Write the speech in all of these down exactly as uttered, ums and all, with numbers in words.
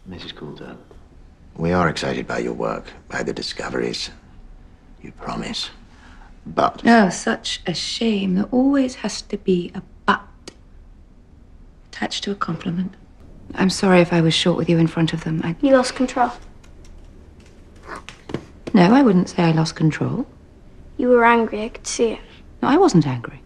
Missus Coulter. We are excited by your work, by the discoveries you promise. But... Oh, such a shame. There always has to be a but attached to a compliment. I'm sorry if I was short with you in front of them. I... You lost control. No, I wouldn't say I lost control. You were angry, I could see it. No, I wasn't angry.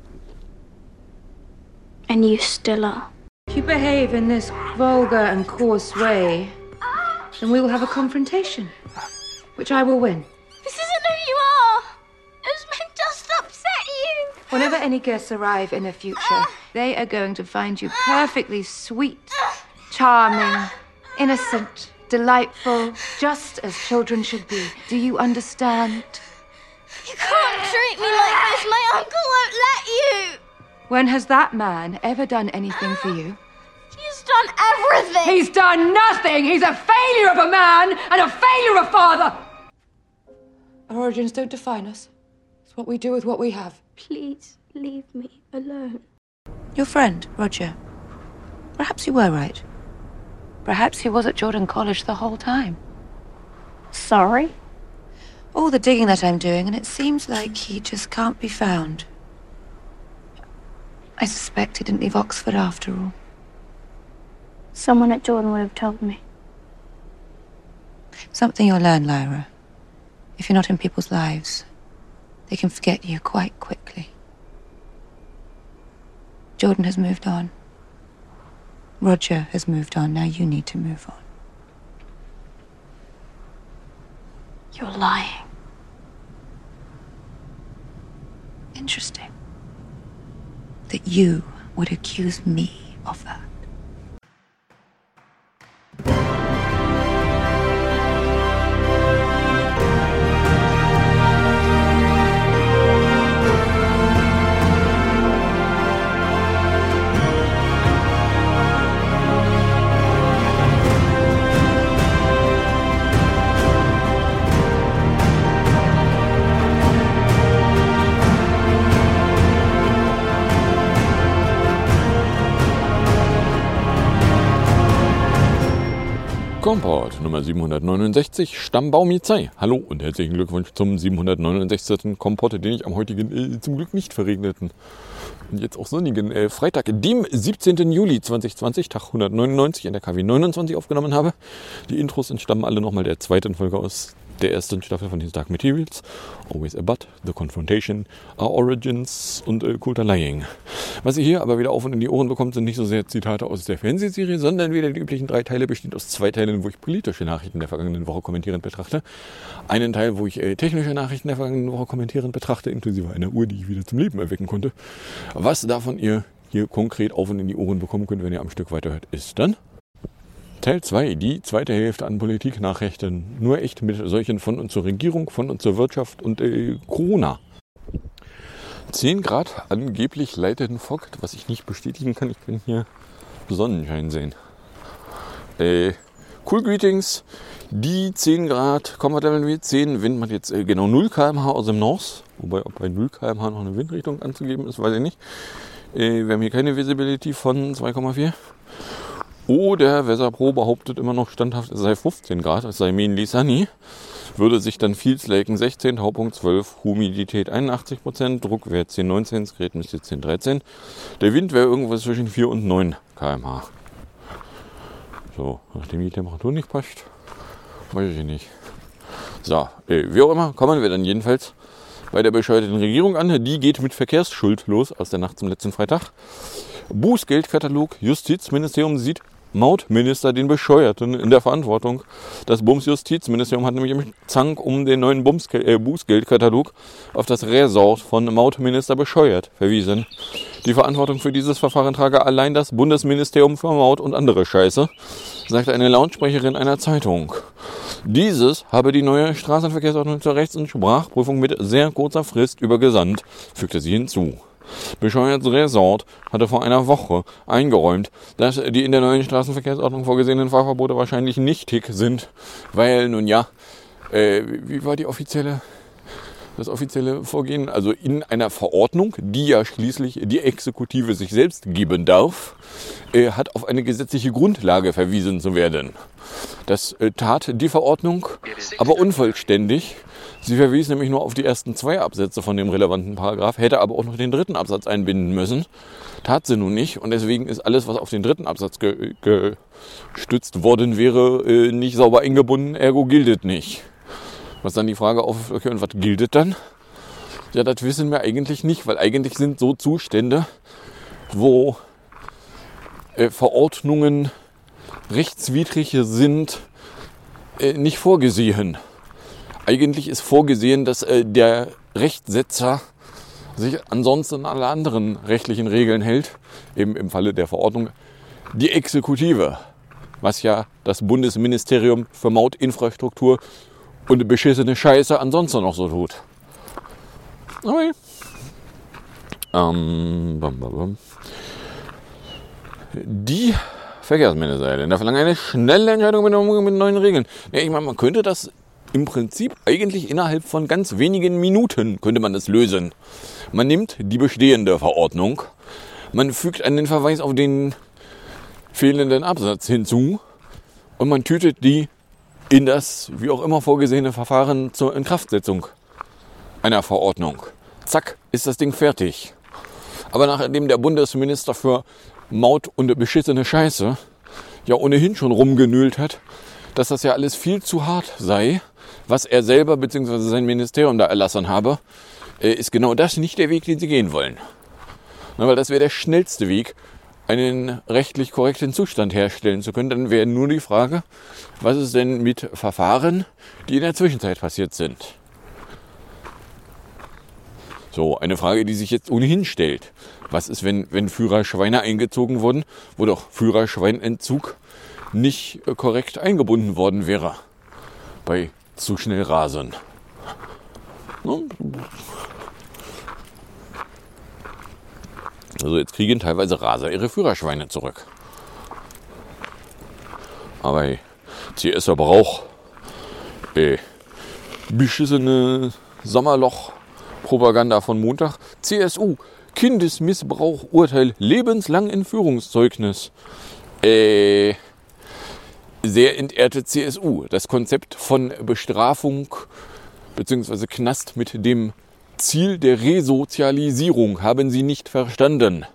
And you still are. If you behave in this vulgar and coarse way, then we will have a confrontation, which I will win. This isn't who you are. It was meant just to upset you. Whenever any guests arrive in the future, they are going to find you perfectly sweet, charming, innocent, delightful, just as children should be. Do you understand? You can't treat me like this. My uncle won't let you. When has that man ever done anything for you? He's done everything. He's done nothing. He's a failure of a man and a failure of father. Our origins don't define us. It's what we do with what we have. Please leave me alone. Your friend, Roger. Perhaps you were right. Perhaps he was at Jordan College the whole time. Sorry? All the digging that I'm doing, and it seems like he just can't be found. I suspect he didn't leave Oxford after all. Someone at Jordan would have told me. Something you'll learn, Lyra. If you're not in people's lives, they can forget you quite quickly. Jordan has moved on. Roger has moved on. Now you need to move on. You're lying. Interesting. That you would accuse me of that. Kompott Nummer siebenhundertneunundsechzig, Stammbaumizei. Hallo und herzlichen Glückwunsch zum siebenhundertneunundsechzigsten Kompott, den ich am heutigen, äh, zum Glück nicht verregneten und jetzt auch sonnigen äh, Freitag, dem siebzehnten Juli zweitausendzwanzig, Tag hundertneunundneunzig in der K W neunundzwanzig aufgenommen habe. Die Intros entstammen alle nochmal der zweiten Folge aus der ersten Staffel von den Dark Materials. Always a But, The Confrontation, Our Origins und äh, Coulter Lying. Was ihr hier aber wieder auf und in die Ohren bekommt, sind nicht so sehr Zitate aus der Fernsehserie, sondern wieder die üblichen drei Teile, bestehend aus zwei Teilen, wo ich politische Nachrichten der vergangenen Woche kommentierend betrachte. Einen Teil, wo ich äh, technische Nachrichten der vergangenen Woche kommentierend betrachte, inklusive einer Uhr, die ich wieder zum Leben erwecken konnte. Was davon ihr hier konkret auf und in die Ohren bekommen könnt, wenn ihr am Stück weiterhört, ist dann Teil zwei, die zweite Hälfte an Politiknachrichten. Nur echt mit solchen von und zur Regierung, von und zur Wirtschaft und äh, Corona. zehn Grad angeblich leiteten Fog, was ich nicht bestätigen kann. Ich kann hier Sonnenschein sehen. Äh, cool Greetings. Die zehn Grad, Comfortable W zehn, Wind macht jetzt äh, genau null Kilometer pro Stunde aus dem North. Wobei, ob bei null Kilometer pro Stunde noch eine Windrichtung anzugeben ist, weiß ich nicht. Äh, wir haben hier keine Visibility von zwei Komma vier. Oder Weatherpro behauptet immer noch standhaft, es sei fünfzehn Grad, es sei mainly sunny. Würde sich dann Fields Laken sechzehn, Taupunkt zwölf, Humidität einundachtzig Prozent, Druckwert zehn Komma neunzehn, das Gerät müsste zehn Komma dreizehn. Der Wind wäre irgendwas zwischen vier und neun Kilometer pro Stunde. So, nachdem die Temperatur nicht passt, weiß ich nicht. So, äh, wie auch immer, kommen wir dann jedenfalls bei der bescheuerten Regierung an. Die geht mit Verkehrsschuld los aus der Nacht zum letzten Freitag. Bußgeldkatalog, Justizministerium sieht Mautminister den Bescheuerten in der Verantwortung. Das Bumsjustizministerium hat nämlich im Zank um den neuen Bumsge- äh, Bußgeldkatalog auf das Ressort von Mautminister Bescheuert verwiesen. Die Verantwortung für dieses Verfahren trage allein das Bundesministerium für Maut und andere Scheiße, sagte eine Lautsprecherin einer Zeitung. Dieses habe die neue Straßenverkehrsordnung zur Rechts- und Sprachprüfung mit sehr kurzer Frist übergesandt, fügte sie hinzu. Bescheuerts Ressort hatte vor einer Woche eingeräumt, dass die in der neuen Straßenverkehrsordnung vorgesehenen Fahrverbote wahrscheinlich nichtig sind, weil, nun ja, äh, wie war die offizielle, das offizielle Vorgehen? Also in einer Verordnung, die ja schließlich die Exekutive sich selbst geben darf, äh, hat auf eine gesetzliche Grundlage verwiesen zu werden. Das äh, tat die Verordnung, aber unvollständig. Sie verwies nämlich nur auf die ersten zwei Absätze von dem relevanten Paragraph, hätte aber auch noch den dritten Absatz einbinden müssen. Tat sie nun nicht und deswegen ist alles, was auf den dritten Absatz ge- gestützt worden wäre, äh, nicht sauber eingebunden, ergo giltet nicht. Was dann die Frage auf, okay, und was giltet dann? Ja, das wissen wir eigentlich nicht, weil eigentlich sind so Zustände, wo äh, Verordnungen rechtswidrig sind, äh, nicht vorgesehen. Eigentlich ist vorgesehen, dass äh, der Rechtsetzer sich ansonsten an alle anderen rechtlichen Regeln hält, eben im Falle der Verordnung die Exekutive, was ja das Bundesministerium für Mautinfrastruktur und beschissene Scheiße ansonsten noch so tut. Okay. Ähm, bam, bam, bam. Die Verkehrsministerien verlangen eine schnelle Entscheidung mit, mit neuen Regeln. Ja, ich meine, man könnte das im Prinzip eigentlich innerhalb von ganz wenigen Minuten könnte man das lösen. Man nimmt die bestehende Verordnung, man fügt einen Verweis auf den fehlenden Absatz hinzu und man tütet die in das, wie auch immer vorgesehene Verfahren zur Inkraftsetzung einer Verordnung. Zack, ist das Ding fertig. Aber nachdem der Bundesminister für Maut und beschissene Scheiße ja ohnehin schon rumgenölt hat, dass das ja alles viel zu hart sei, was er selber bzw. sein Ministerium da erlassen habe, ist genau das nicht der Weg, den sie gehen wollen. Na, weil das wäre der schnellste Weg, einen rechtlich korrekten Zustand herstellen zu können. Dann wäre nur die Frage, was ist denn mit Verfahren, die in der Zwischenzeit passiert sind. So, eine Frage, die sich jetzt ohnehin stellt. Was ist, wenn, wenn Führerschweine eingezogen wurden, wo doch Führerschweinentzug nicht korrekt eingebunden worden wäre bei zu schnell Rasen? Also jetzt kriegen teilweise Raser ihre Führerschweine zurück. Aber C S aber auch äh, beschissene Sommerloch-Propaganda von Montag. C S U, Kindesmissbrauch, Urteil, lebenslang Entführungszeugnis. Äh, sehr entehrte C S U. Das Konzept von Bestrafung bzw. Knast mit dem Ziel der Resozialisierung haben Sie nicht verstanden.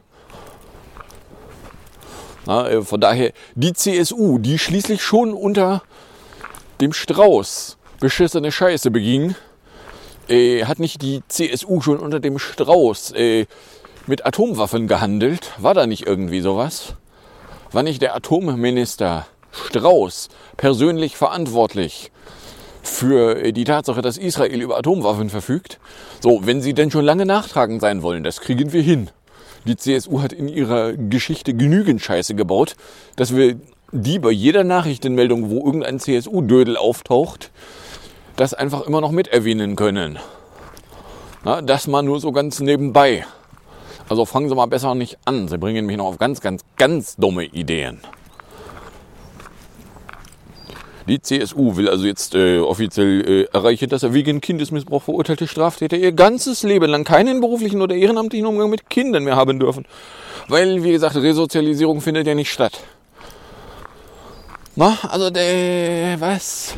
Na, von daher, die C S U, die schließlich schon unter dem Strauß beschissene Scheiße beging, äh, hat nicht die C S U schon unter dem Strauß äh, mit Atomwaffen gehandelt? War da nicht irgendwie sowas? War nicht der Atomminister Strauß persönlich verantwortlich für die Tatsache, dass Israel über Atomwaffen verfügt? So, wenn sie denn schon lange nachtragend sein wollen, das kriegen wir hin. Die C S U hat in ihrer Geschichte genügend Scheiße gebaut, dass wir die bei jeder Nachrichtenmeldung, wo irgendein C S U-Dödel auftaucht, das einfach immer noch mit erwähnen können. Na, das mal nur so ganz nebenbei. Also fangen Sie mal besser nicht an. Sie bringen mich noch auf ganz, ganz, ganz dumme Ideen. Die C S U will also jetzt äh, offiziell äh, erreichen, dass er wegen Kindesmissbrauch verurteilte Straftäter ihr ganzes Leben lang keinen beruflichen oder ehrenamtlichen Umgang mit Kindern mehr haben dürfen. Weil, wie gesagt, Resozialisierung findet ja nicht statt. Na, also, der, was?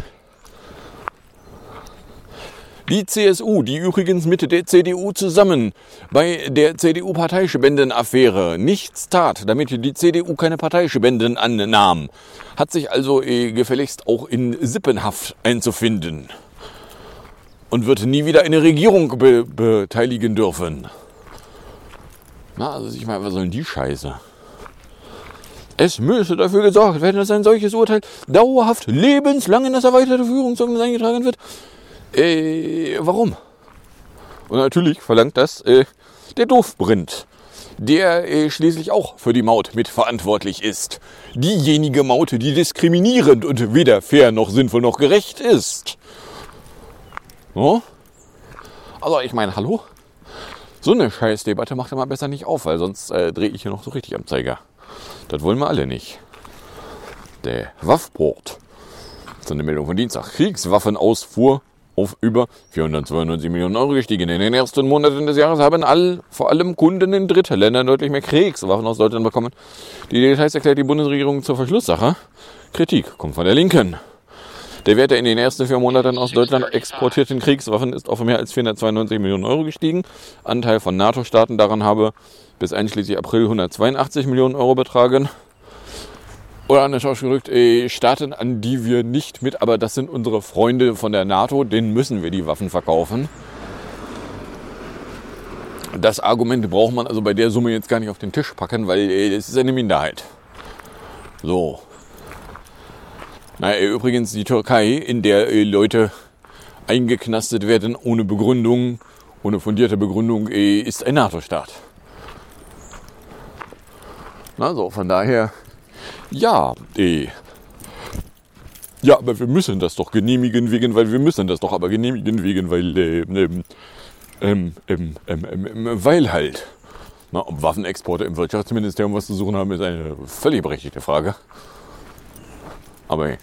Die C S U, die übrigens mit der C D U zusammen bei der C D U-Parteispendenaffäre nichts tat, damit die C D U keine Parteispenden annahm, hat sich also äh, gefälligst auch in Sippenhaft einzufinden und wird nie wieder eine Regierung be- beteiligen dürfen. Na, also ich meine, was soll denn die Scheiße? Es müsse dafür gesorgt werden, dass ein solches Urteil dauerhaft lebenslang in das erweiterte Führungszeugnis eingetragen wird. Äh, warum? Und natürlich verlangt das äh, der Doofbrint, der äh, schließlich auch für die Maut mitverantwortlich ist. Diejenige Maut, die diskriminierend und weder fair noch sinnvoll noch gerecht ist. So? Also ich meine, hallo? So eine Scheißdebatte macht ihr mal besser nicht auf, weil sonst äh, drehe ich hier noch so richtig am Zeiger. Das wollen wir alle nicht. Der Waffport. Das ist eine Meldung von Dienstag. Kriegswaffenausfuhr auf über vierhundertzweiundneunzig Millionen Euro gestiegen. In den ersten Monaten des Jahres haben all, vor allem Kunden in Drittländern deutlich mehr Kriegswaffen aus Deutschland bekommen. Die Details erklärt die Bundesregierung zur Verschlusssache. Kritik kommt von der Linken. Der Wert der in den ersten vier Monaten aus Deutschland exportierten Kriegswaffen ist auf mehr als vierhundertzweiundneunzig Millionen Euro gestiegen. Anteil von NATO-Staaten daran habe bis einschließlich April hundertzweiundachtzig Millionen Euro betragen. Oder anders ausgedrückt, äh, Staaten, an die wir nicht mit, aber das sind unsere Freunde von der NATO, denen müssen wir die Waffen verkaufen. Das Argument braucht man also bei der Summe jetzt gar nicht auf den Tisch packen, weil äh, es ist eine Minderheit. So. Na, übrigens die Türkei, in der äh, Leute eingeknastet werden ohne Begründung, ohne fundierte Begründung, äh, ist ein NATO-Staat. Na so, von daher, ja, äh, ja, aber wir müssen das doch genehmigen wegen, weil wir müssen das doch aber genehmigen wegen, weil, äh, ähm, ähm, ähm, ähm, ähm, weil halt, na, ob Waffenexporte im Wirtschaftsministerium was zu suchen haben, ist eine völlig berechtigte Frage. Aber hey.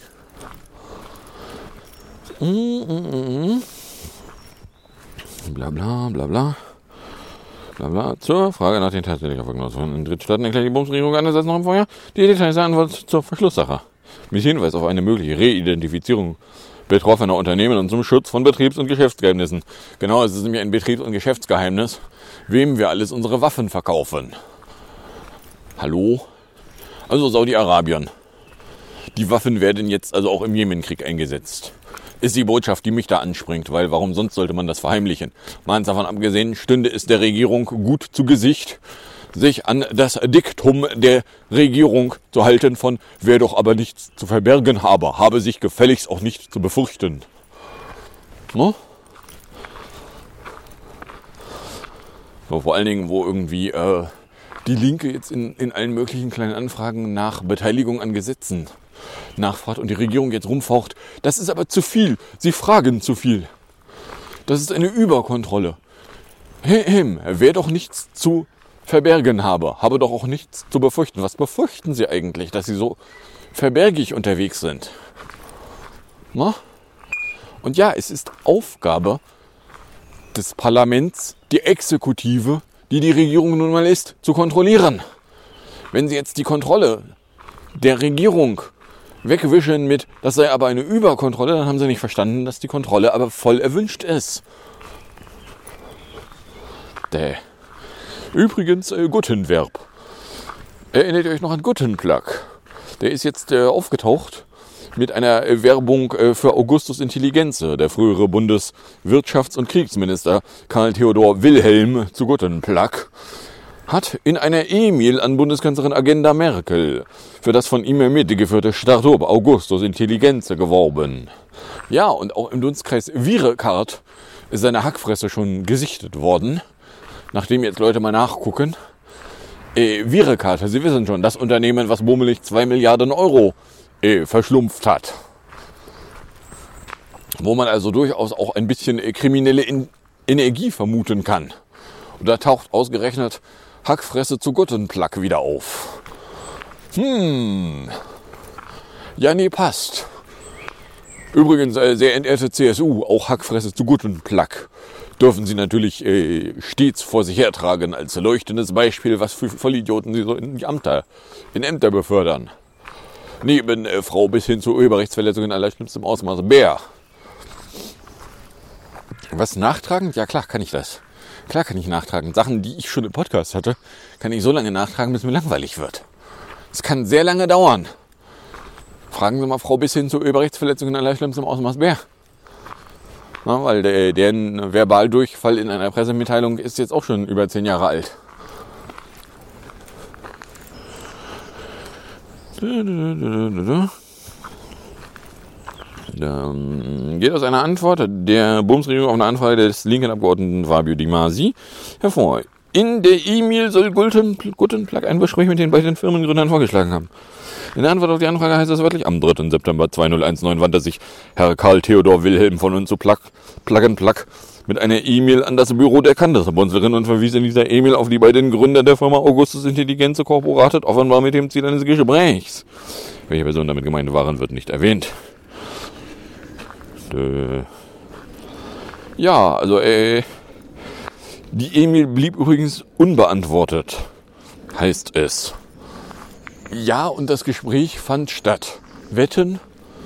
Mm, mm, mm. Bla bla bla bla. Bla bla. Zur Frage nach den tatsächlichen Folgen in Drittstaaten erklärt die Bundesregierung anders als noch im Vorjahr die Details der Antwort zur Verschlusssache. Mit Hinweis auf eine mögliche Reidentifizierung betroffener Unternehmen und zum Schutz von Betriebs- und Geschäftsgeheimnissen. Genau, es ist nämlich ein Betriebs- und Geschäftsgeheimnis, wem wir alles unsere Waffen verkaufen. Hallo? Also Saudi-Arabien. Die Waffen werden jetzt also auch im Jemenkrieg eingesetzt. Ist die Botschaft, die mich da anspringt, weil warum sonst sollte man das verheimlichen? Mal davon abgesehen, stünde es der Regierung gut zu Gesicht, sich an das Diktum der Regierung zu halten von wer doch aber nichts zu verbergen habe, habe sich gefälligst auch nicht zu befürchten. No? So, vor allen Dingen, wo irgendwie äh, die Linke jetzt in, in allen möglichen kleinen Anfragen nach Beteiligung an Gesetzen nachfragt und die Regierung jetzt rumfaucht. Das ist aber zu viel. Sie fragen zu viel. Das ist eine Überkontrolle. Hem, wer doch nichts zu verbergen habe, habe doch auch nichts zu befürchten. Was befürchten Sie eigentlich, dass Sie so verbergig unterwegs sind? Na? Und ja, es ist Aufgabe des Parlaments, die Exekutive, die die Regierung nun mal ist, zu kontrollieren. Wenn Sie jetzt die Kontrolle der Regierung wegwischen mit, das sei aber eine Überkontrolle, dann haben Sie nicht verstanden, dass die Kontrolle aber voll erwünscht ist. Däh. Übrigens, äh, Guttenverb. Erinnert ihr euch noch an Guttenplug? Der ist jetzt äh, aufgetaucht mit einer äh, Werbung äh, für Augustus Intelligenze. Der frühere Bundeswirtschafts- und Kriegsminister Karl Theodor Wilhelm zu Guttenplug hat in einer E-Mail an Bundeskanzlerin Angela Merkel für das von ihm mitgeführte Start-up Augustus Intelligenze geworben. Ja, und auch im Dunstkreis Wirecard ist seine Hackfresse schon gesichtet worden. Nachdem jetzt Leute mal nachgucken. Äh, Wirecard, Sie wissen schon, das Unternehmen, was bummelig zwei Milliarden Euro äh, verschlumpft hat. Wo man also durchaus auch ein bisschen äh, kriminelle In- Energie vermuten kann. Und da taucht ausgerechnet Hackfresse zu Guttenplug wieder auf. Hm. Ja, nee, passt. Übrigens, äh, sehr entehrte C S U, auch Hackfresse zu Guttenplug dürfen Sie natürlich äh, stets vor sich hertragen als leuchtendes Beispiel, was für Vollidioten Sie so in die Ämter, in Ämter befördern. Neben äh, Frau bis hin zu Urheberrechtsverletzungen allerschlimmstem Ausmaß Bär. Was nachtragen? Ja klar kann ich das. Klar kann ich nachtragen. Sachen, die ich schon im Podcast hatte, kann ich so lange nachtragen, bis mir langweilig wird. Es kann sehr lange dauern. Fragen Sie mal Frau bis hin zu Urheberrechtsverletzungen allerschlimmstem Ausmaß Bär. Na, weil der, deren Verbaldurchfall in einer Pressemitteilung ist jetzt auch schon über zehn Jahre alt. Dann geht aus einer Antwort der Bundesregierung auf eine Anfrage des linken Abgeordneten Fabio Di Masi hervor. In der E-Mail soll Guttenplug ein Gespräch mit den beiden Firmengründern vorgeschlagen haben. In der Antwort auf die Anfrage heißt es wörtlich, am dritten September zweitausendneunzehn wandte sich Herr Karl Theodor Wilhelm von uns zu Plug, Plug and Plug mit einer E-Mail an das Büro der Kandesbundslerin und verwies in dieser E-Mail auf die beiden Gründer der Firma Augustus Intelligenze Corporated, offenbar mit dem Ziel eines Gesprächs. Welche Personen damit gemeint waren, wird nicht erwähnt. Dö. Ja, also äh, die E-Mail blieb übrigens unbeantwortet, heißt es. Ja, und das Gespräch fand statt. Wetten?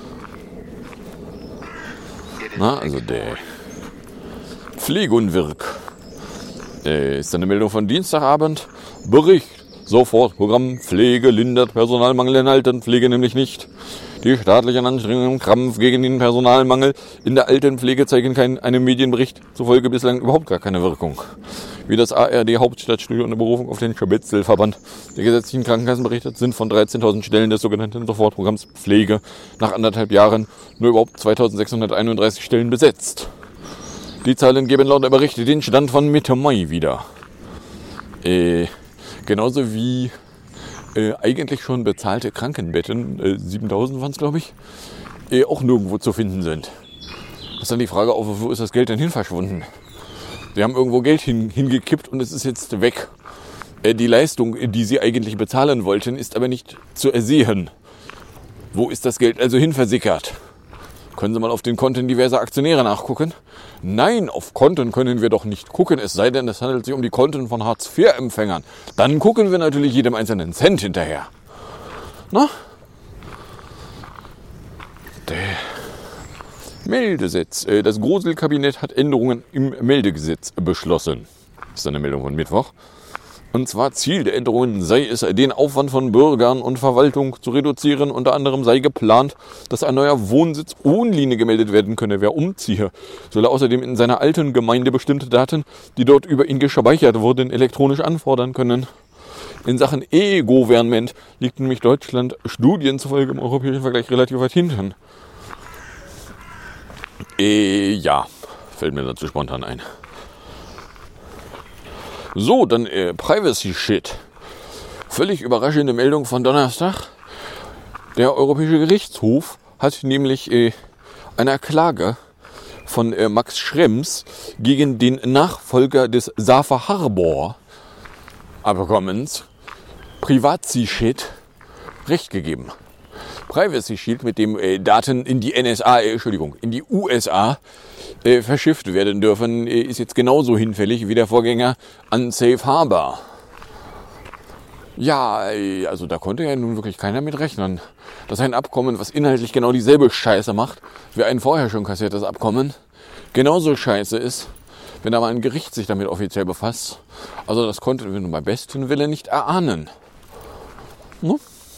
Na, also der Pflegunwirk. Äh, ist eine Meldung von Dienstagabend. Bericht. Sofort. Programm Pflege lindert Personalmangel in Altenpflege nämlich nicht. Die staatlichen Anstrengungen im Kampf gegen den Personalmangel in der Altenpflege zeigen kein, einem Medienbericht zufolge bislang überhaupt gar keine Wirkung. Wie das A R D Hauptstadtstudio unter Berufung auf den Stabetzelverband der gesetzlichen Krankenkassen berichtet, sind von dreizehntausend Stellen des sogenannten Sofortprogramms Pflege nach anderthalb Jahren nur überhaupt zweitausendsechshunderteinunddreißig Stellen besetzt. Die Zahlen geben laut der Berichte den Stand von Mitte Mai wieder. Äh, genauso wie äh, eigentlich schon bezahlte Krankenbetten, äh, siebentausend waren es glaube ich, äh, auch nirgendwo zu finden sind. Das ist dann die Frage, auf, wo ist das Geld denn hin verschwunden? Sie haben irgendwo Geld hin, hingekippt und es ist jetzt weg. Äh, die Leistung, die sie eigentlich bezahlen wollten, ist aber nicht zu ersehen. Wo ist das Geld also hin versickert? Können Sie mal auf den Konten diverser Aktionäre nachgucken? Nein, auf Konten können wir doch nicht gucken, es sei denn, es handelt sich um die Konten von Hartz vier Empfängern. Dann gucken wir natürlich jedem einzelnen Cent hinterher. Na? Der Meldegesetz. Das Gruselkabinett hat Änderungen im Meldegesetz beschlossen. Das ist eine Meldung von Mittwoch. Und zwar Ziel der Änderungen sei es, den Aufwand von Bürgern und Verwaltung zu reduzieren. Unter anderem sei geplant, dass ein neuer Wohnsitz online gemeldet werden könne. Wer umziehe, solle außerdem in seiner alten Gemeinde bestimmte Daten, die dort über ihn gespeichert wurden, elektronisch anfordern können. In Sachen E-Government liegt nämlich Deutschland Studien zufolge im europäischen Vergleich relativ weit hinten. E, ja, fällt mir dazu spontan ein. So, dann äh, Privacy Shit. Völlig überraschende Meldung von Donnerstag. Der Europäische Gerichtshof hat nämlich äh, einer Klage von äh, Max Schrems gegen den Nachfolger des Safer Harbor Abkommens Privacy Shit Recht gegeben. Privacy Shield, mit dem äh, Daten in die N S A, äh, Entschuldigung, in die U S A äh, verschifft werden dürfen, äh, ist jetzt genauso hinfällig wie der Vorgänger an Safe Harbor. Ja, äh, also da konnte ja nun wirklich keiner mit rechnen, dass ein Abkommen, was inhaltlich genau dieselbe Scheiße macht, wie ein vorher schon kassiertes Abkommen, genauso scheiße ist, wenn da mal ein Gericht sich damit offiziell befasst. Also das konnten wir nun beim besten Willen nicht erahnen. Hm?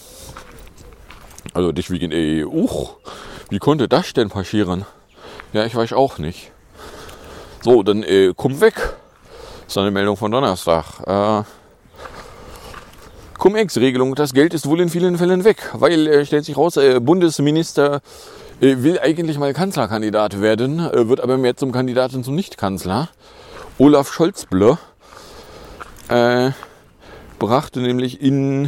Also dich wegen E U. Wie konnte das denn passieren? Ja, ich weiß auch nicht. So, dann äh, komm weg. Das ist eine Meldung von Donnerstag. Äh, Cum-Ex-Regelung. Das Geld ist wohl in vielen Fällen weg, weil, äh, stellt sich raus, äh, Bundesminister äh, will eigentlich mal Kanzlerkandidat werden, äh, wird aber mehr zum Kandidaten zum Nichtkanzler. Olaf Scholz-Blö äh, brachte nämlich in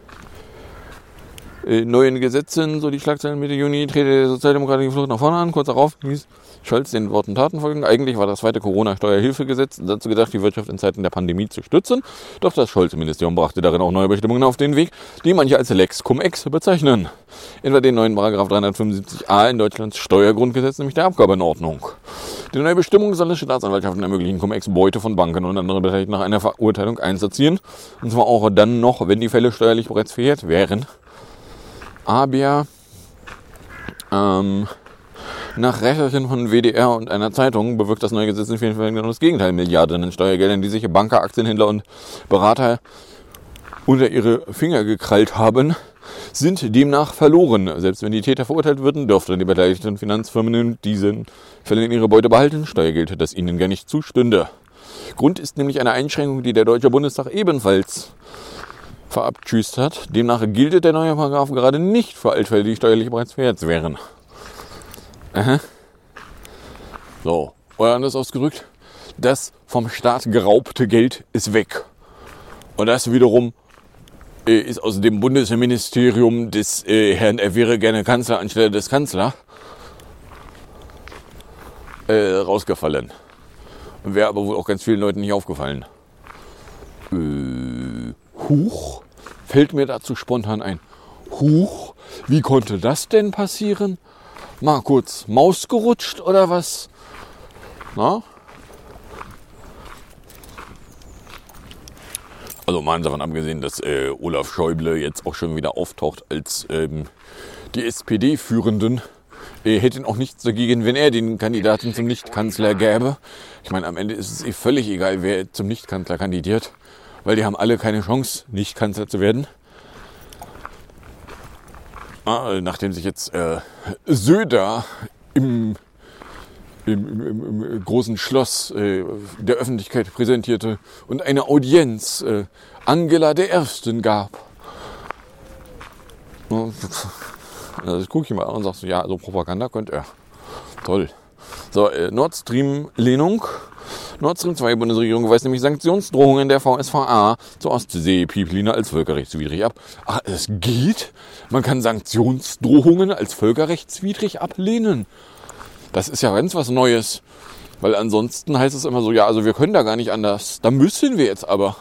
neuen Gesetzen, so die Schlagzeilen Mitte Juni, trete der sozialdemokratische Flucht nach vorne an. Kurz darauf hieß Scholz den Worten Taten folgen. Eigentlich war das zweite Corona-Steuerhilfegesetz dazu gedacht, die Wirtschaft in Zeiten der Pandemie zu stützen. Doch das Scholz-Ministerium brachte darin auch neue Bestimmungen auf den Weg, die manche als Lex Cum-Ex bezeichnen. Etwa den neuen Paragraph dreihundertfünfundsiebzig a in Deutschlands Steuergrundgesetz, nämlich der Abgabenordnung. Die neue Bestimmung soll es Staatsanwaltschaften ermöglichen, Cum-Ex-Beute von Banken und anderen Beteiligten nach einer Verurteilung einzuziehen. Und zwar auch dann noch, wenn die Fälle steuerlich bereits verjährt wären. Aber ähm, nach Recherchen von W D R und einer Zeitung bewirkt das neue Gesetz in vielen Fällen genau das Gegenteil. Milliarden in Steuergeldern, die sich Banker, Aktienhändler und Berater unter ihre Finger gekrallt haben, sind demnach verloren. Selbst wenn die Täter verurteilt würden, dürften die beteiligten Finanzfirmen in diesen Fällen ihre Beute behalten. Steuergeld, das ihnen gar nicht zustünde. Grund ist nämlich eine Einschränkung, die der Deutsche Bundestag ebenfalls verabschüßt hat. Demnach gilt der neue Paragraph gerade nicht für Altfälle, die steuerlich bereits verjährt wären. Aha. So, oder anders ausgedrückt, das vom Staat geraubte Geld ist weg. Und das wiederum äh, ist aus dem Bundesministerium des äh, Herrn, er wäre gerne Kanzler anstelle des Kanzlers, äh, rausgefallen. Und wäre aber wohl auch ganz vielen Leuten nicht aufgefallen. Äh, Huch, fällt mir dazu spontan ein. Huch, wie konnte das denn passieren? Mal kurz Maus gerutscht oder was? Na? Also mal davon abgesehen, dass äh, Olaf Schäuble jetzt auch schon wieder auftaucht als ähm, die S P D-Führenden, äh, hätten auch nichts dagegen, wenn er den Kandidaten zum Nichtkanzler gäbe. Ich meine, am Ende ist es eh völlig egal, wer zum Nichtkanzler kandidiert, weil die haben alle keine Chance, Nichtkanzler zu werden. Ah, nachdem sich jetzt äh, Söder im Im, im, im großen Schloss äh, der Öffentlichkeit präsentierte und eine Audienz äh, Angela der Ersten gab. Also das gucke ich mal an und sage so, ja, so Propaganda könnte er. Toll. So, äh, Nord Stream Lehnung. Nord Stream zwei Bundesregierung weist nämlich Sanktionsdrohungen der V S V A zur Ostsee-Pipeline als völkerrechtswidrig ab. Ach, es geht? Man kann Sanktionsdrohungen als völkerrechtswidrig ablehnen. Das ist ja ganz was Neues, weil ansonsten heißt es immer so, ja, also wir können da gar nicht anders, da müssen wir jetzt aber.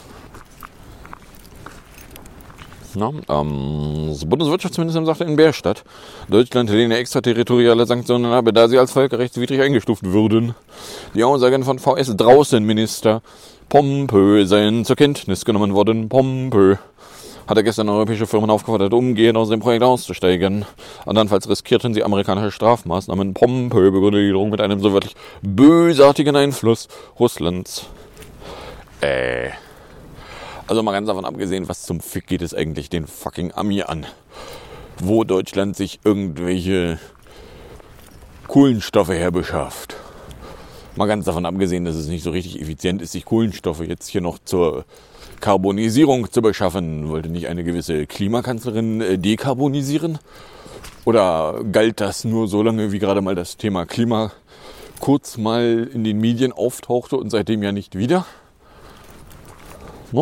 Na, ähm, das Bundeswirtschaftsministerium sagte in Bärstadt, Deutschland lehne extraterritoriale Sanktionen ab, da sie als völkerrechtswidrig eingestuft würden. Die Aussagen von V S-Draußenminister Pompö seien zur Kenntnis genommen worden. Pompö hatte gestern europäische Firmen aufgefordert, umgehend aus dem Projekt auszusteigen. Andernfalls riskierten sie amerikanische Strafmaßnahmen. Pompö begründete die Drohung mit einem so wörtlich bösartigen Einfluss Russlands. Äh. Also mal ganz davon abgesehen, was zum Fick geht es eigentlich den fucking Ami an? Wo Deutschland sich irgendwelche Kohlenstoffe herbeschafft. Mal ganz davon abgesehen, dass es nicht so richtig effizient ist, sich Kohlenstoffe jetzt hier noch zur Karbonisierung zu beschaffen. Wollte nicht eine gewisse Klimakanzlerin äh, dekarbonisieren? Oder galt das nur so lange, wie gerade mal das Thema Klima kurz mal in den Medien auftauchte und seitdem ja nicht wieder? No?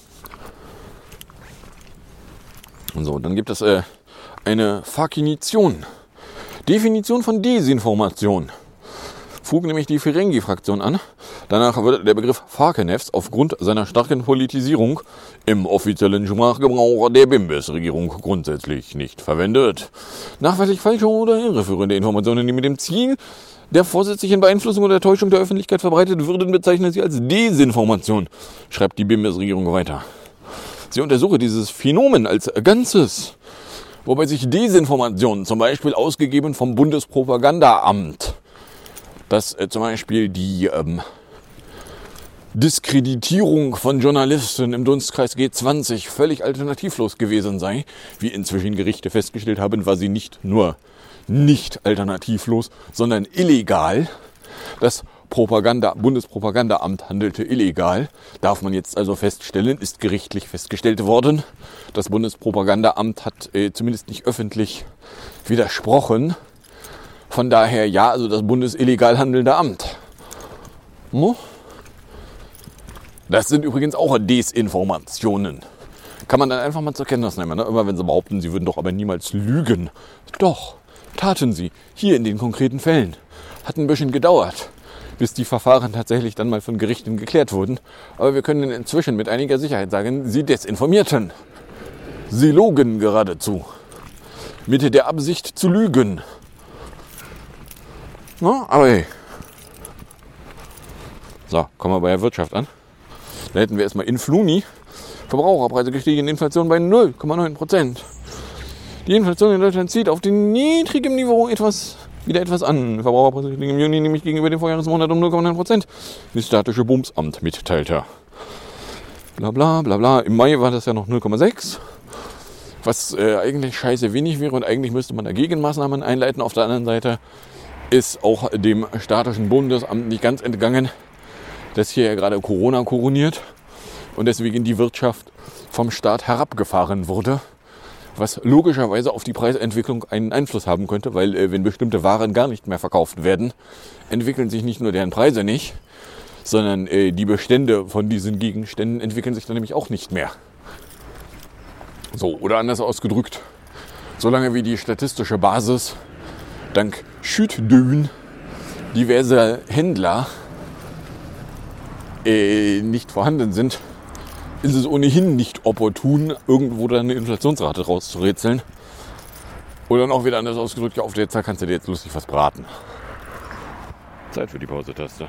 Und so, dann gibt es äh, eine Fakinition. Definition von Desinformation. Frug nämlich die Ferengi-Fraktion an. Danach wird der Begriff Fakenefs aufgrund seiner starken Politisierung im offiziellen Sprachgebrauch der B I M B S-Regierung grundsätzlich nicht verwendet. Nachweislich falsche oder irreführende Informationen, die mit dem Ziel der vorsätzlichen Beeinflussung oder Täuschung der Öffentlichkeit verbreitet würden, bezeichnet sie als Desinformation, schreibt die B I M B S-Regierung weiter. Sie untersuche dieses Phänomen als Ganzes, wobei sich Desinformation zum Beispiel ausgegeben vom Bundespropagandaamt, dass äh, zum Beispiel die ähm, Diskreditierung von Journalisten im Dunstkreis G zwanzig völlig alternativlos gewesen sei. Wie inzwischen Gerichte festgestellt haben, war sie nicht nur nicht alternativlos, sondern illegal. Das Propaganda, Bundespropagandaamt handelte illegal. Darf man jetzt also feststellen, ist gerichtlich festgestellt worden. Das Bundespropagandaamt hat äh, zumindest nicht öffentlich widersprochen. Von daher, ja, also das bundesillegal handelnde Amt. Hm? Das sind übrigens auch Desinformationen. Kann man dann einfach mal zur Kenntnis nehmen. Ne? Immer wenn sie behaupten, sie würden doch aber niemals lügen. Doch, taten sie. Hier in den konkreten Fällen. Hat ein bisschen gedauert, bis die Verfahren tatsächlich dann mal von Gerichten geklärt wurden. Aber wir können inzwischen mit einiger Sicherheit sagen, sie desinformierten. Sie logen geradezu. Mit der Absicht zu lügen. No, aber hey. So, kommen wir bei der Wirtschaft an. Da hätten wir erstmal Influni. Verbraucherpreise gestiegen, Inflation bei null Komma neun Prozent. Die Inflation in Deutschland zieht auf dem niedrigen Niveau etwas, wieder etwas an. Verbraucherpreise gestiegen im Juni nämlich gegenüber dem Vorjahresmonat um null Komma neun Prozent. Das statische Bundesamt mitteilte. Bla bla bla bla. Im Mai war das ja noch null Komma sechs. Was äh, eigentlich scheiße wenig wäre und eigentlich müsste man dagegen Maßnahmen einleiten. Auf der anderen Seite ist auch dem statischen Bundesamt nicht ganz entgangen, dass hier ja gerade Corona koroniert und deswegen die Wirtschaft vom Staat herabgefahren wurde, was logischerweise auf die Preisentwicklung einen Einfluss haben könnte, weil äh, wenn bestimmte Waren gar nicht mehr verkauft werden, entwickeln sich nicht nur deren Preise nicht, sondern äh, die Bestände von diesen Gegenständen entwickeln sich dann nämlich auch nicht mehr. So, oder anders ausgedrückt, solange wie die statistische Basis dank Schütdön diverser Händler äh, nicht vorhanden sind, ist es ohnehin nicht opportun, irgendwo dann eine Inflationsrate rauszurätseln. Oder noch wieder anders ausgedrückt, ja, auf der Zahl kannst du dir jetzt lustig was braten. Zeit für die Pause-Taste.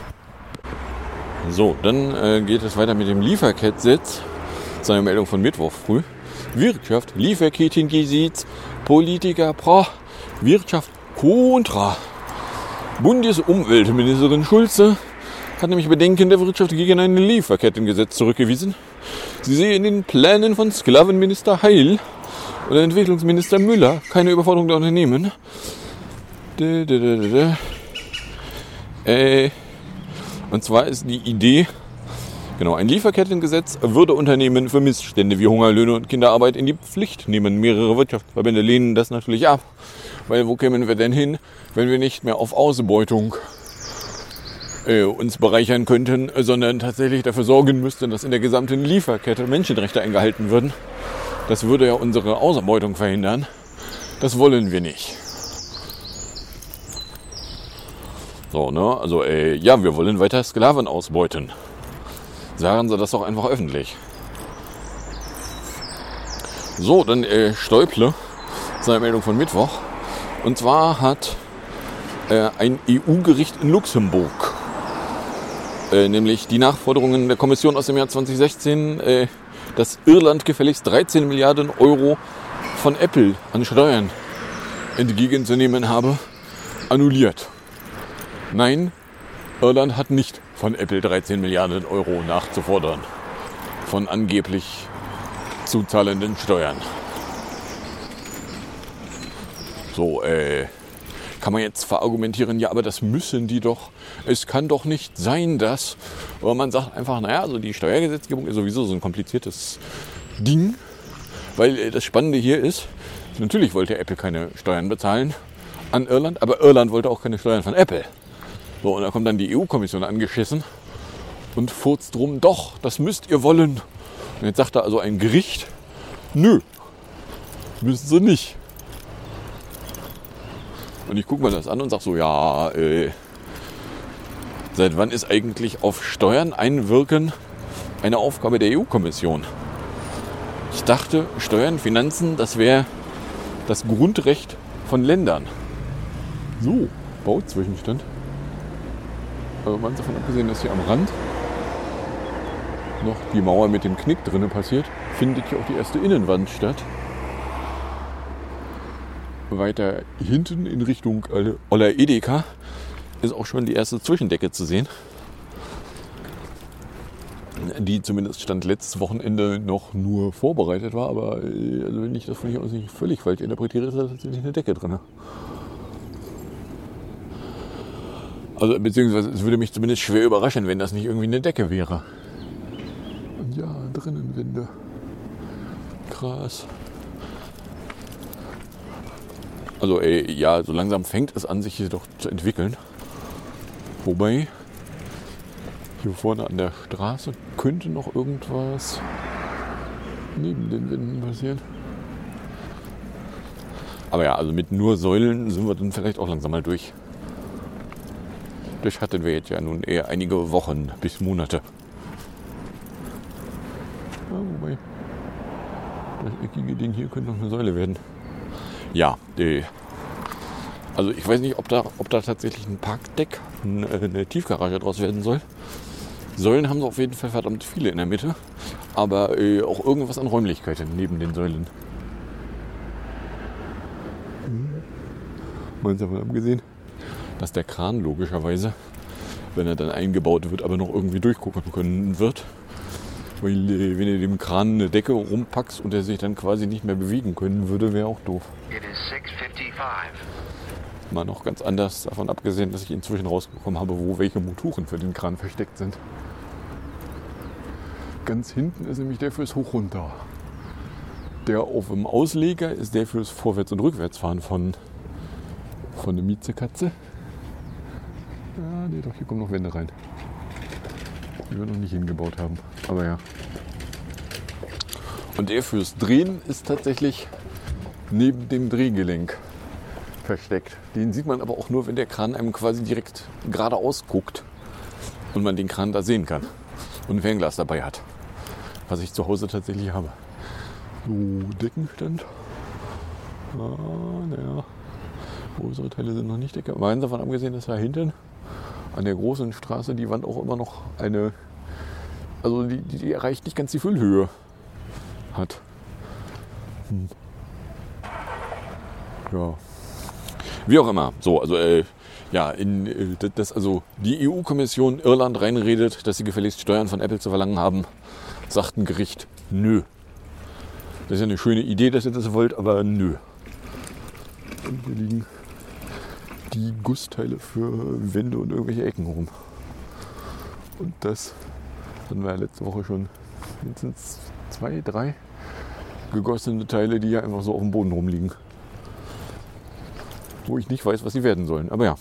So, dann äh, geht es weiter mit dem Lieferkettengesetz. Das ist eine Meldung von Mittwoch früh. Wirtschaft, Lieferkettengesetz, Politiker pro, Wirtschaft kontra. Bundesumweltministerin Schulze hat nämlich Bedenken der Wirtschaft gegen ein Lieferkettengesetz zurückgewiesen. Sie sehe in den Plänen von Sklavenminister Heil oder Entwicklungsminister Müller keine Überforderung der Unternehmen. Da, da, da, da, da. Äh, und zwar ist die Idee, genau, ein Lieferkettengesetz würde Unternehmen für Missstände wie Hungerlöhne und Kinderarbeit in die Pflicht nehmen. Mehrere Wirtschaftsverbände lehnen das natürlich ab. Weil wo kämen wir denn hin, wenn wir nicht mehr auf Ausbeutung äh, uns bereichern könnten, sondern tatsächlich dafür sorgen müssten, dass in der gesamten Lieferkette Menschenrechte eingehalten würden. Das würde ja unsere Ausbeutung verhindern. Das wollen wir nicht. So, ne? Also, äh, ja, wir wollen weiter Sklaven ausbeuten. Sagen Sie das doch einfach öffentlich. So, dann äh, Stäuble, seine Meldung von Mittwoch. Und zwar hat äh, ein E U-Gericht in Luxemburg, äh, nämlich die Nachforderungen der Kommission aus dem Jahr zwanzig sechzehn, äh, dass Irland gefälligst dreizehn Milliarden Euro von Apple an Steuern entgegenzunehmen habe, annulliert. Nein, Irland hat nicht von Apple dreizehn Milliarden Euro nachzufordern von angeblich zuzahlenden Steuern. So, äh, kann man jetzt verargumentieren, ja, aber das müssen die doch. Es kann doch nicht sein, dass. Aber man sagt einfach, naja, also die Steuergesetzgebung ist sowieso so ein kompliziertes Ding. Weil äh, das Spannende hier ist, natürlich wollte Apple keine Steuern bezahlen an Irland, aber Irland wollte auch keine Steuern von Apple. So, und da kommt dann die E U-Kommission angeschissen und furzt drum, doch, das müsst ihr wollen. Und jetzt sagt da also ein Gericht, nö, müssen sie nicht. Und ich gucke mir das an und sage so, ja, äh, seit wann ist eigentlich auf Steuern einwirken eine Aufgabe der E U-Kommission? Ich dachte, Steuern, Finanzen, das wäre das Grundrecht von Ländern. So, Bauzwischenstand. Also man davon abgesehen, dass hier am Rand noch die Mauer mit dem Knick drinnen passiert, findet hier auch die erste Innenwand statt. Weiter hinten in Richtung Oller Edeka ist auch schon die erste Zwischendecke zu sehen, die zumindest Stand letztes Wochenende noch nur vorbereitet war, aber also wenn ich das von hier aus nicht völlig falsch interpretiere, ist da tatsächlich eine Decke drin. Also beziehungsweise es würde mich zumindest schwer überraschen, wenn das nicht irgendwie eine Decke wäre. Und ja, drinnen Wände. Krass. Also ey, ja, so langsam fängt es an, sich hier doch zu entwickeln. Wobei, hier vorne an der Straße könnte noch irgendwas neben den Wänden passieren. Aber ja, also mit nur Säulen sind wir dann vielleicht auch langsam mal durch. Das hatten wir jetzt ja nun eher einige Wochen bis Monate. Ja, wobei, das eckige Ding hier könnte noch eine Säule werden. Ja, äh, also ich weiß nicht, ob da, ob da tatsächlich ein Parkdeck, eine, eine Tiefgarage draus werden soll. Säulen haben sie auf jeden Fall verdammt viele in der Mitte, aber äh, auch irgendwas an Räumlichkeiten neben den Säulen. Man hat davon abgesehen, dass der Kran logischerweise, wenn er dann eingebaut wird, aber noch irgendwie durchgucken können wird. Weil äh, wenn du dem Kran eine Decke rumpackst und er sich dann quasi nicht mehr bewegen können würde, wäre auch doof. Mal noch ganz anders, davon abgesehen, dass ich inzwischen rausgekommen habe, wo welche Motoren für den Kran versteckt sind. Ganz hinten ist nämlich der fürs Hoch runter. Der auf dem Ausleger ist der fürs Vorwärts- und Rückwärtsfahren von, von der Miezekatze. Ja, nee, doch, hier kommen noch Wände rein. Die wir noch nicht hingebaut haben. Aber ja. Und der fürs Drehen ist tatsächlich neben dem Drehgelenk versteckt. Den sieht man aber auch nur, wenn der Kran einem quasi direkt geradeaus guckt und man den Kran da sehen kann und ein Fernglas dabei hat. Was ich zu Hause tatsächlich habe. So, Deckenstand. Ah, naja. Größere Teile sind noch nicht Decke. Meinen davon abgesehen, dass da hinten an der großen Straße die Wand auch immer noch eine, also die, die, die erreicht nicht ganz die Füllhöhe hat. Hm. Ja. Wie auch immer. So, also äh, ja, in, äh, dass also die E U-Kommission Irland reinredet, dass sie gefälligst Steuern von Apple zu verlangen haben, sagt ein Gericht, nö. Das ist ja eine schöne Idee, dass ihr das wollt, aber nö. Und hier liegen die Gussteile für Wände und irgendwelche Ecken rum. Und das hatten wir ja letzte Woche schon. Jetzt sind es zwei, drei gegossene Teile, die ja einfach so auf dem Boden rumliegen. Wo ich nicht weiß, was sie werden sollen. Aber ja.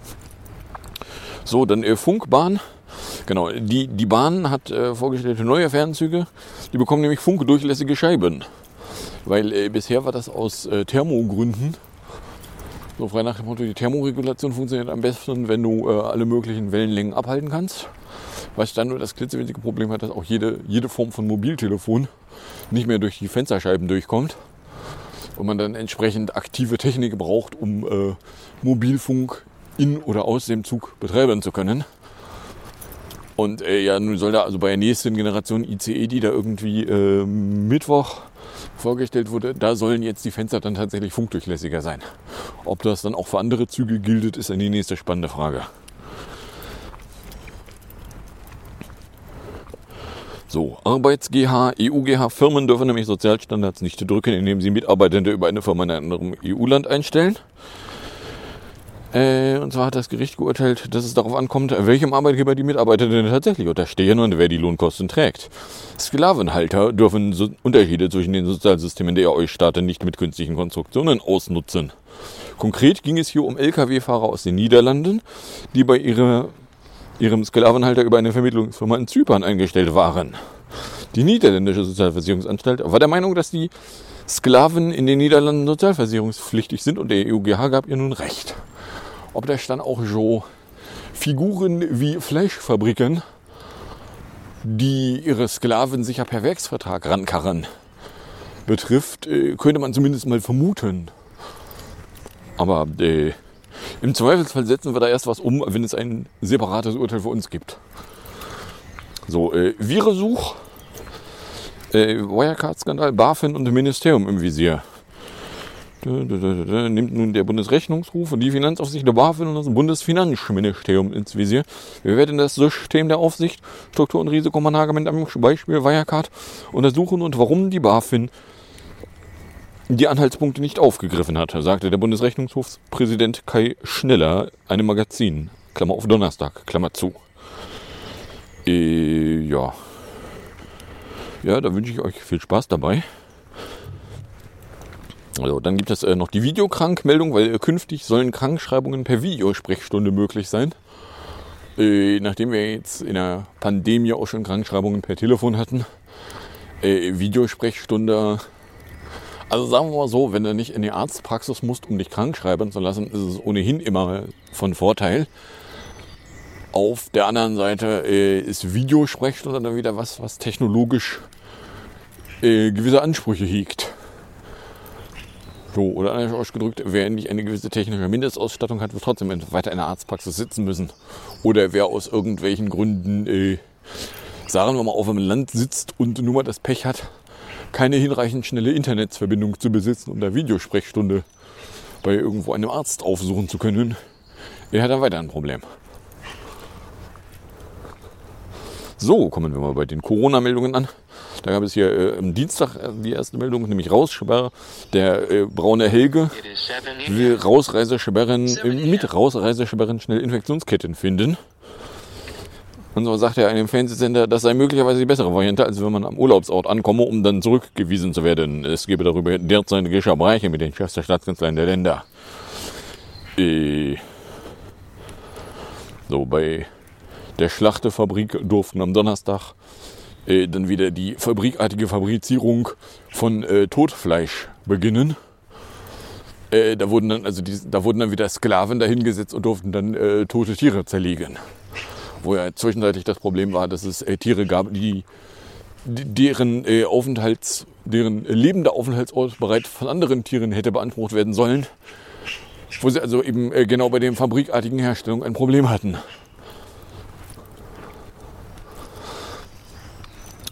So, dann äh, Funkbahn. Genau, die, die Bahn hat äh, vorgestellte neue Fernzüge. Die bekommen nämlich funkdurchlässige Scheiben. Weil äh, bisher war das aus äh, Thermogründen. So frei nach dem Motto, die Thermoregulation funktioniert am besten, wenn du äh, alle möglichen Wellenlängen abhalten kannst. Was dann nur das klitzewinzige Problem hat, dass auch jede, jede Form von Mobiltelefon nicht mehr durch die Fensterscheiben durchkommt. Und man dann entsprechend aktive Technik braucht, um äh, Mobilfunk in oder aus dem Zug betreiben zu können. Und äh, ja, nun soll da also bei der nächsten Generation I C E, die da irgendwie äh, Mittwoch vorgestellt wurde, da sollen jetzt die Fenster dann tatsächlich funkdurchlässiger sein. Ob das dann auch für andere Züge gilt, ist dann die nächste spannende Frage. So, Arbeits-G H, E U-G H, Firmen dürfen nämlich Sozialstandards nicht drücken, indem sie Mitarbeitende über eine Firma in einem anderen E U-Land einstellen. Äh, und zwar hat das Gericht geurteilt, dass es darauf ankommt, welchem Arbeitgeber die Mitarbeitenden tatsächlich unterstehen und wer die Lohnkosten trägt. Sklavenhalter dürfen so Unterschiede zwischen den Sozialsystemen der E U-Staaten nicht mit künstlichen Konstruktionen ausnutzen. Konkret ging es hier um L K W-Fahrer aus den Niederlanden, die bei ihrer ihrem Sklavenhalter über eine Vermittlungsfirma in Zypern eingestellt waren. Die niederländische Sozialversicherungsanstalt war der Meinung, dass die Sklaven in den Niederlanden sozialversicherungspflichtig sind und der E U-G H gab ihr nun recht. Ob das dann auch so Figuren wie Fleischfabriken, die ihre Sklaven sicher per Werksvertrag rankarren, betrifft, könnte man zumindest mal vermuten. Aber äh, im Zweifelsfall setzen wir da erst was um, wenn es ein separates Urteil für uns gibt. So, äh, Virensuch, äh, Wirecard-Skandal, BaFin und Ministerium im Visier. Da, da, da, da, nimmt nun der Bundesrechnungshof und die Finanzaufsicht der BaFin und das Bundesfinanzministerium ins Visier. Wir werden das System der Aufsicht, Struktur- und Risikomanagement am Beispiel Wirecard untersuchen und warum die BaFin die Anhaltspunkte nicht aufgegriffen hat, sagte der Bundesrechnungshofspräsident Kai Schneller einem Magazin, Klammer auf Donnerstag, Klammer zu. Äh, ja. Ja, da wünsche ich euch viel Spaß dabei. Also, dann gibt es äh, noch die Videokrankmeldung, weil äh, künftig sollen Krankschreibungen per Videosprechstunde möglich sein. Äh, nachdem wir jetzt in der Pandemie auch schon Krankschreibungen per Telefon hatten, äh, Videosprechstunde. Also sagen wir mal so, wenn du nicht in die Arztpraxis musst, um dich krank schreiben zu lassen, ist es ohnehin immer von Vorteil. Auf der anderen Seite äh, ist Videosprechstunde dann wieder was, was technologisch äh, gewisse Ansprüche hegt. So, oder anders ausgedrückt, wer nicht eine gewisse technische Mindestausstattung hat, wird trotzdem weiter in der Arztpraxis sitzen müssen. Oder wer aus irgendwelchen Gründen, äh, sagen wir mal, auf einem Land sitzt und nur mal das Pech hat, keine hinreichend schnelle Internetverbindung zu besitzen, um da Videosprechstunde bei irgendwo einem Arzt aufsuchen zu können, er hat dann weiter ein Problem. So, kommen wir mal bei den Corona-Meldungen an. Da gab es hier äh, am Dienstag die erste Meldung, nämlich Raussperre. Der äh, braune Helge will Rausreisesperren, äh, mit Rausreisesperren schnell Infektionsketten finden. Und so sagt er einem Fernsehsender, das sei möglicherweise die bessere Variante, als wenn man am Urlaubsort ankomme, um dann zurückgewiesen zu werden. Es gebe darüber derzeit Gespräche mit den Chefs der Staatskanzleien der Länder. Äh so, bei der Schlachtefabrik durften am Donnerstag äh, dann wieder die fabrikartige Fabrizierung von äh, Totfleisch beginnen. Äh, da wurden dann also die, da wurden dann wieder Sklaven dahingesetzt und durften dann äh, tote Tiere zerlegen. Wo ja zwischenzeitlich das Problem war, dass es äh, Tiere gab, die, die deren äh, Aufenthalts, deren lebender Aufenthaltsort bereits von anderen Tieren hätte beansprucht werden sollen, wo sie also eben äh, genau bei der fabrikartigen Herstellung ein Problem hatten.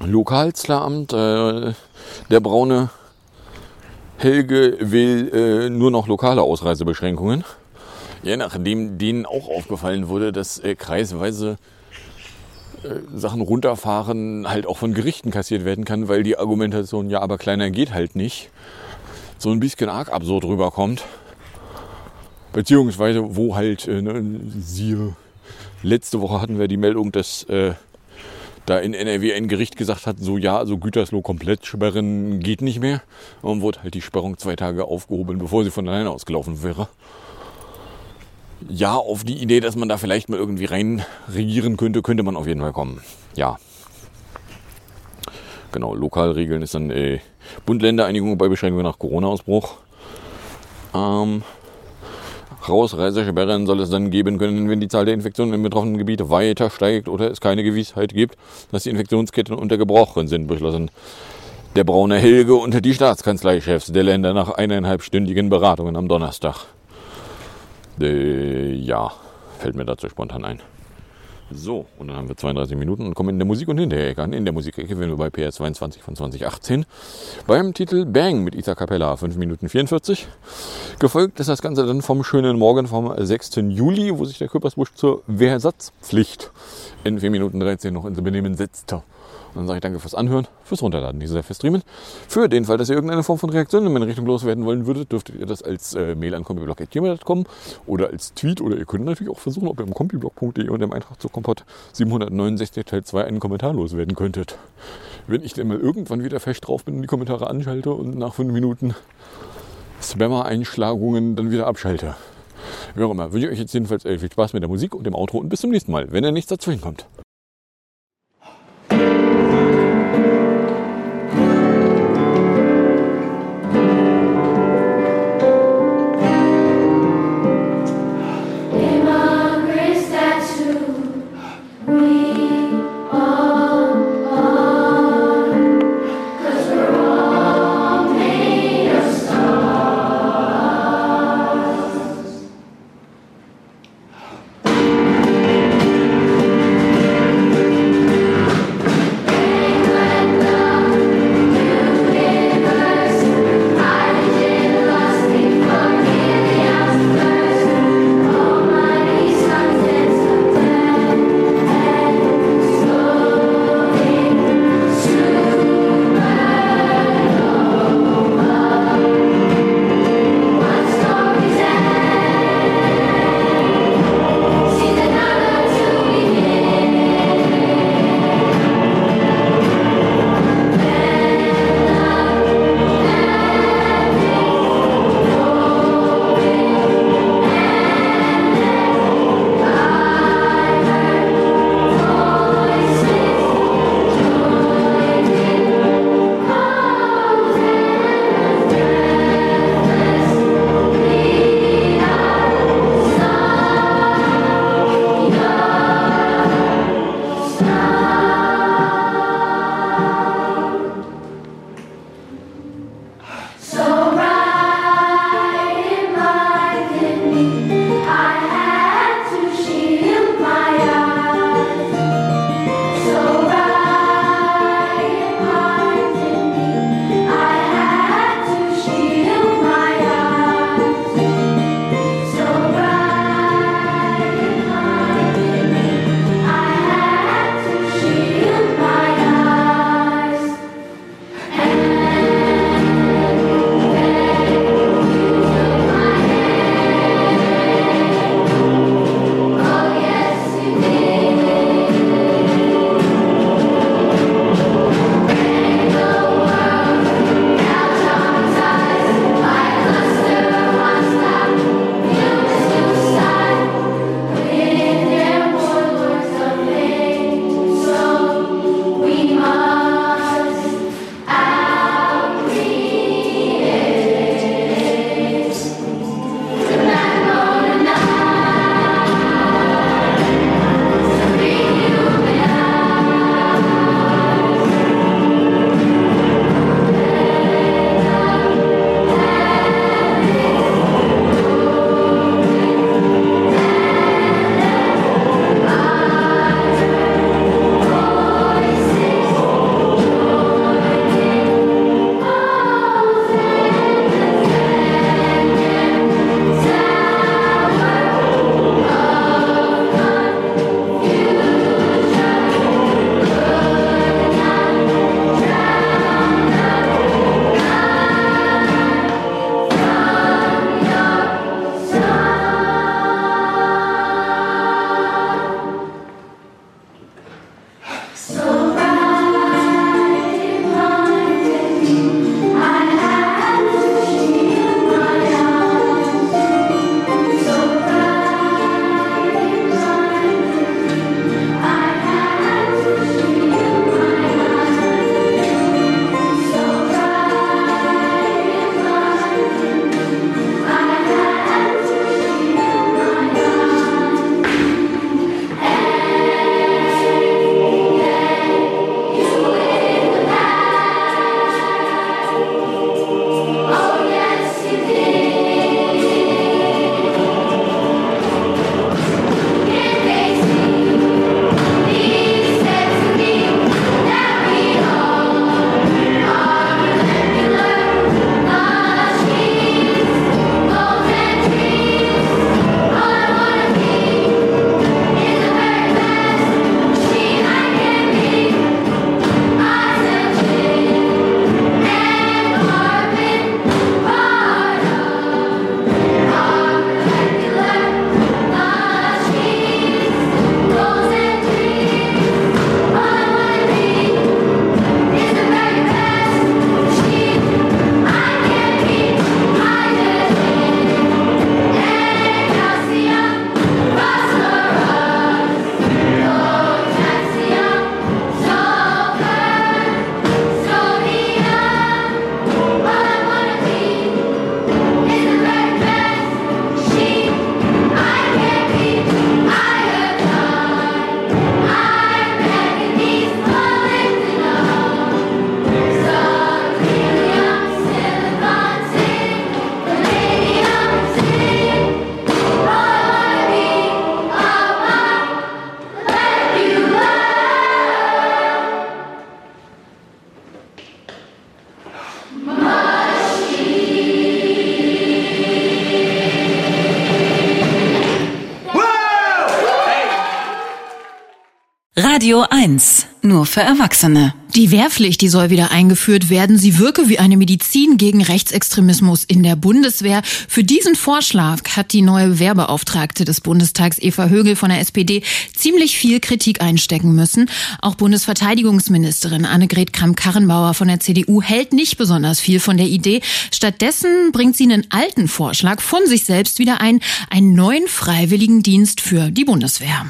Lokalzleramt. Äh, der braune Helge will äh, nur noch lokale Ausreisebeschränkungen. Ja, nachdem denen auch aufgefallen wurde, dass äh, kreisweise äh, Sachen runterfahren halt auch von Gerichten kassiert werden kann, weil die Argumentation, ja, aber kleiner geht halt nicht, so ein bisschen arg absurd rüberkommt. Beziehungsweise, wo halt, äh, ne, siehe, letzte Woche hatten wir die Meldung, dass äh, da in N R W ein Gericht gesagt hat, so ja, also Gütersloh komplett sperren geht nicht mehr. Und wurde halt die Sperrung zwei Tage aufgehoben, bevor sie von alleine ausgelaufen wäre. Ja, auf die Idee, dass man da vielleicht mal irgendwie rein regieren könnte, könnte man auf jeden Fall kommen. Ja. Genau, Lokalregeln ist dann äh, Bund-Länder-Einigung bei Beschränkungen nach Corona-Ausbruch. Ähm, Rausreisesperren soll es dann geben können, wenn die Zahl der Infektionen im betroffenen Gebiet weiter steigt oder es keine Gewissheit gibt, dass die Infektionsketten untergebrochen sind, beschlossen der braune Helge und die Staatskanzleichefs der Länder nach eineinhalbstündigen Beratungen am Donnerstag. Äh, ja, fällt mir dazu spontan ein. So, und dann haben wir zweiunddreißig Minuten und kommen in der Musik- und Hinterecke an. In der Musikecke sind wir bei P R zweiundzwanzig von zwanzig achtzehn beim Titel Bang mit Isa Capella, fünf Minuten vierundvierzig. Gefolgt ist das Ganze dann vom schönen Morgen vom sechsten Juli, wo sich der Köpersbusch zur Wehrersatzpflicht in vier Minuten dreizehn noch ins Benehmen setzte. Und dann sage ich danke fürs Anhören, fürs Runterladen, dieses fürs Streamen. Für den Fall, dass ihr irgendeine Form von Reaktion in meine Richtung loswerden wollen würdet, dürftet ihr das als äh, Mail an kompiblog punkt gmail punkt com oder als Tweet, oder ihr könnt natürlich auch versuchen, ob ihr im kompiblog punkt de und im Eintrag zu Kompott siebenhundertneunundsechzig Teil zwei einen Kommentar loswerden könntet. Wenn ich dann mal irgendwann wieder fest drauf bin und die Kommentare anschalte und nach fünf Minuten Spammer-Einschlagungen dann wieder abschalte. Wie auch immer, wünsche ich euch jetzt jedenfalls äh, viel Spaß mit der Musik und dem Outro und bis zum nächsten Mal, wenn ihr nichts dazwischen kommt. Radio eins. Nur für Erwachsene. Die Wehrpflicht, die soll wieder eingeführt werden. Sie wirke wie eine Medizin gegen Rechtsextremismus in der Bundeswehr. Für diesen Vorschlag hat die neue Wehrbeauftragte des Bundestags, Eva Högel von der S P D, ziemlich viel Kritik einstecken müssen. Auch Bundesverteidigungsministerin Annegret Kramp-Karrenbauer von der C D U hält nicht besonders viel von der Idee. Stattdessen bringt sie einen alten Vorschlag von sich selbst wieder ein, einen neuen Freiwilligendienst für die Bundeswehr.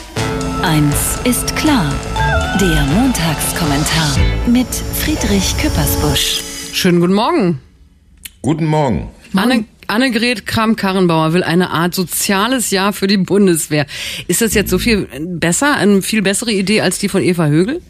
Eins ist klar. Der Montagskommentar mit Friedrich Küppersbusch. Schönen guten Morgen. Guten Morgen. Anne, Annegret Kramp-Karrenbauer will eine Art soziales Jahr für die Bundeswehr. Ist das jetzt so viel besser, eine viel bessere Idee als die von Eva Högel?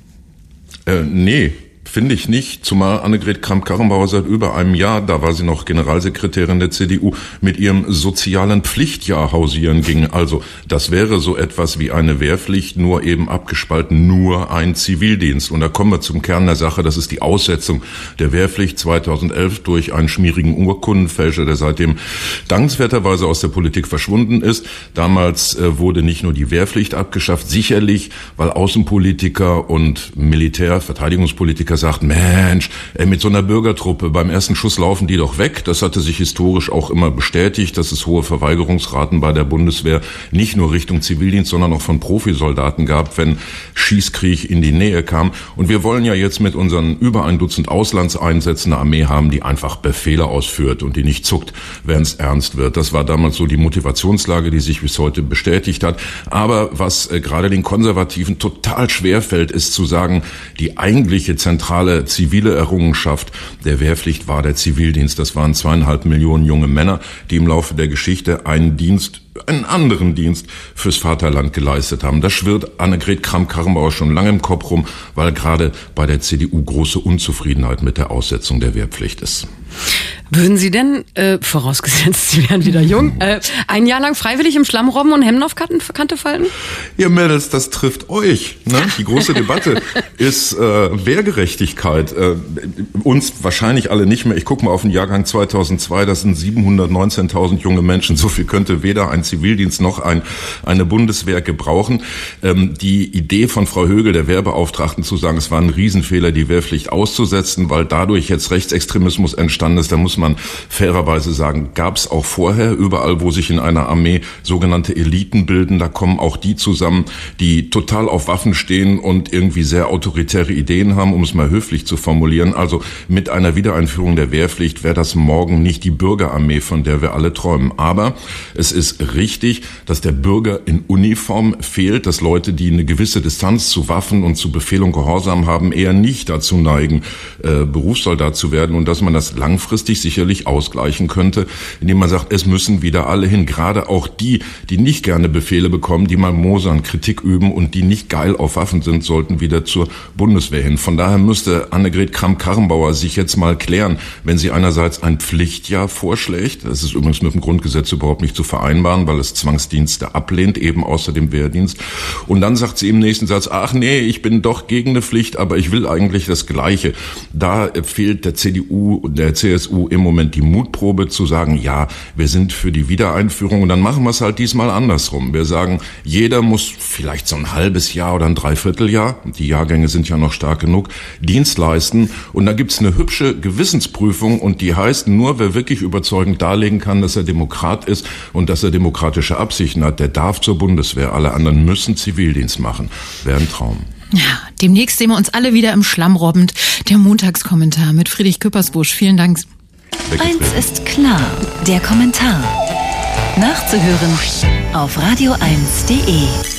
Äh, nee. Finde ich nicht, zumal Annegret Kramp-Karrenbauer seit über einem Jahr, da war sie noch Generalsekretärin der C D U, mit ihrem sozialen Pflichtjahr hausieren ging. Also das wäre so etwas wie eine Wehrpflicht, nur eben abgespalten, nur ein Zivildienst. Und da kommen wir zum Kern der Sache, das ist die Aussetzung der Wehrpflicht zweitausendelf durch einen schmierigen Urkundenfälscher, der seitdem dankenswerterweise aus der Politik verschwunden ist. Damals äh, wurde nicht nur die Wehrpflicht abgeschafft, sicherlich, weil Außenpolitiker und Militär, Verteidigungspolitiker sagt, Mensch, ey, mit so einer Bürgertruppe, beim ersten Schuss laufen die doch weg. Das hatte sich historisch auch immer bestätigt, dass es hohe Verweigerungsraten bei der Bundeswehr nicht nur Richtung Zivildienst, sondern auch von Profisoldaten gab, wenn Schießkrieg in die Nähe kam. Und wir wollen ja jetzt mit unseren über ein Dutzend Auslandseinsätzen eine Armee haben, die einfach Befehle ausführt und die nicht zuckt, wenn es ernst wird. Das war damals so die Motivationslage, die sich bis heute bestätigt hat. Aber was äh, gerade den Konservativen total schwerfällt, ist zu sagen, die eigentliche zentrale zivile Errungenschaft der Wehrpflicht war der Zivildienst. Das waren zweieinhalb Millionen junge Männer, die im Laufe der Geschichte einen Dienst, einen anderen Dienst fürs Vaterland geleistet haben. Das schwirrt Annegret Kramp-Karrenbauer schon lange im Kopf rum, weil gerade bei der C D U große Unzufriedenheit mit der Aussetzung der Wehrpflicht ist. Würden Sie denn, äh, vorausgesetzt, Sie wären wieder jung, äh, ein Jahr lang freiwillig im Schlamm robben und Hemden auf Kante falten? Ja, Mädels, das trifft euch. Ne? Die große Debatte ist äh, Wehrgerechtigkeit. Äh, uns wahrscheinlich alle nicht mehr. Ich gucke mal auf den Jahrgang zweitausendzwei, das sind siebenhundertneunzehntausend junge Menschen. So viel könnte weder ein Zivildienst noch ein, eine Bundeswehr gebrauchen. Ähm, die Idee von Frau Högel, der Wehrbeauftragten, zu sagen, es war ein Riesenfehler, die Wehrpflicht auszusetzen, weil dadurch jetzt Rechtsextremismus entstanden ist, da muss man fairerweise sagen, gab es auch vorher. Überall, wo sich in einer Armee sogenannte Eliten bilden, da kommen auch die zusammen, die total auf Waffen stehen und irgendwie sehr autoritäre Ideen haben, um es mal höflich zu formulieren. Also mit einer Wiedereinführung der Wehrpflicht wäre das morgen nicht die Bürgerarmee, von der wir alle träumen. Aber es ist richtig, dass der Bürger in Uniform fehlt, dass Leute, die eine gewisse Distanz zu Waffen und zu Befehl und Gehorsam haben, eher nicht dazu neigen, äh, Berufssoldat zu werden, und dass man das langfristig sicherlich ausgleichen könnte, indem man sagt, es müssen wieder alle hin, gerade auch die, die nicht gerne Befehle bekommen, die mal mosern, Kritik üben und die nicht geil auf Waffen sind, sollten wieder zur Bundeswehr hin. Von daher müsste Annegret Kramp-Karrenbauer sich jetzt mal klären, wenn sie einerseits ein Pflichtjahr vorschlägt, das ist übrigens mit dem Grundgesetz überhaupt nicht zu vereinbaren, weil es Zwangsdienste ablehnt, eben außer dem Wehrdienst, und dann sagt sie im nächsten Satz, ach nee, ich bin doch gegen eine Pflicht, aber ich will eigentlich das Gleiche. Da fehlt der C D U und der C S U im Moment die Mutprobe zu sagen, ja, wir sind für die Wiedereinführung, und dann machen wir es halt diesmal andersrum. Wir sagen, jeder muss vielleicht so ein halbes Jahr oder ein Dreivierteljahr, die Jahrgänge sind ja noch stark genug, Dienst leisten, und da gibt's eine hübsche Gewissensprüfung, und die heißt, nur wer wirklich überzeugend darlegen kann, dass er Demokrat ist und dass er demokratische Absichten hat, der darf zur Bundeswehr. Alle anderen müssen Zivildienst machen. Wäre ein Traum. Ja, demnächst sehen wir uns alle wieder im Schlamm robbend. Der Montagskommentar mit Friedrich Küppersbusch. Vielen Dank. Eins ist klar, der Kommentar. Nachzuhören auf radio eins punkt de.